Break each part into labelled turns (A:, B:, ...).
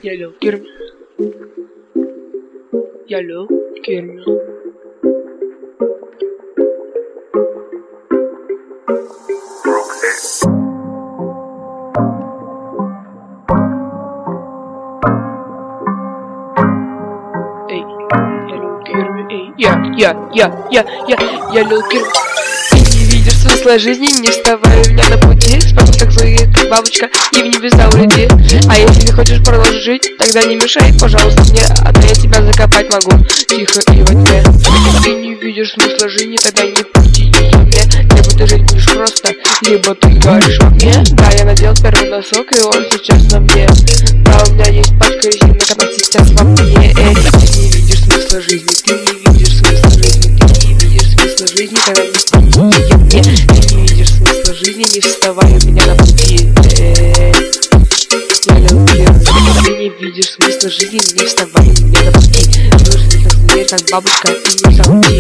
A: Yellow Kirby. Yellow Kirby. Эй, Yellow Kirby, эй, Yellow Kirby. Ты не видишь смысла жизни, не вставай у меня на пути. Спасибо, так злые, как бабочка, и в небеса улети. А если ты хочешь продолжить жить, тогда не мешай, пожалуйста, мне, а то я тебя закопать могу. Тихо и во тьме. Ты не видишь смысла жизни, тогда не пути ко мне. Либо ты жить будешь просто, либо ты горишь во мне. Да, я надел первый носок, и он сейчас на мне. Да, у меня есть пачка резины, которая сейчас во мне. Эй, ты не видишь смысла жизни, ты не видишь смысла жизни, ты не видишь смысла жизни, тогда не пути ко мне. Ты не видишь смысла жизни, не вставай у меня на пути. Ты не видишь смысла жизни, не вставай у меня на пути. Нужен как зверь, как бабушка, и не заути.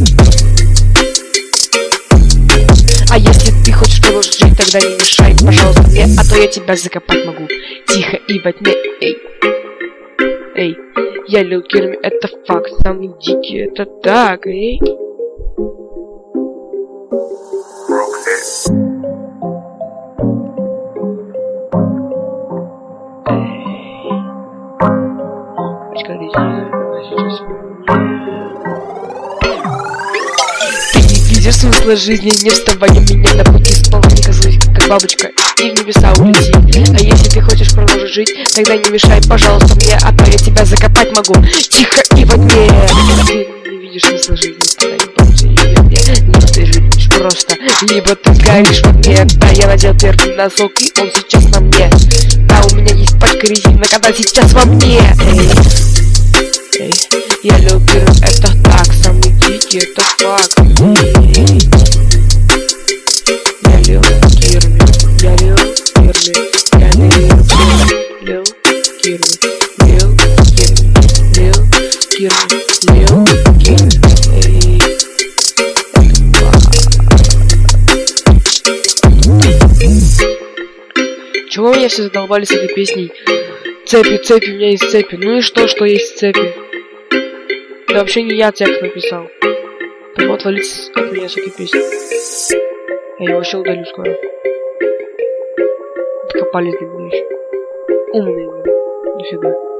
A: А если ты хочешь продолжить жить, тогда не мешай, пожалуйста, мне, а то я тебя закопать могу. Тихо и во тьме, эй. Эй, Yellow Kirby, это факт, самый дикий, это так, эй. Ты не видишь смысла жизни, не вставай у меня на пути. Сползни, козлы, как бабочка, и в небеса улети. А если ты хочешь продолжить жить, тогда не мешай, пожалуйста, мне, а то я тебя закопать могу. Тихо и во тьме. Ты не видишь смысла жизни, тогда не пути ее мне. Либо ты жить будешь просто, либо ты горишь во мне. Да, я надел первый носок, и он сейчас на мне. Да, у меня есть пачка резины, когда сейчас во мне. Эй, Yellow Kirby, это так, самый дикий, это факт. Yellow Kirby, Yellow Kirby, Yellow Kirby, Yellow Kirby. Чего меня все задолбали с этой песней? Цепи, цепи, у меня есть цепи. Ну и что есть цепи? Да вообще не я текст написал. Поэтому отвалиться от меня с этой песни. Я его вообще удалю скоро. Докопались до меня еще. Умные вы. Нифига.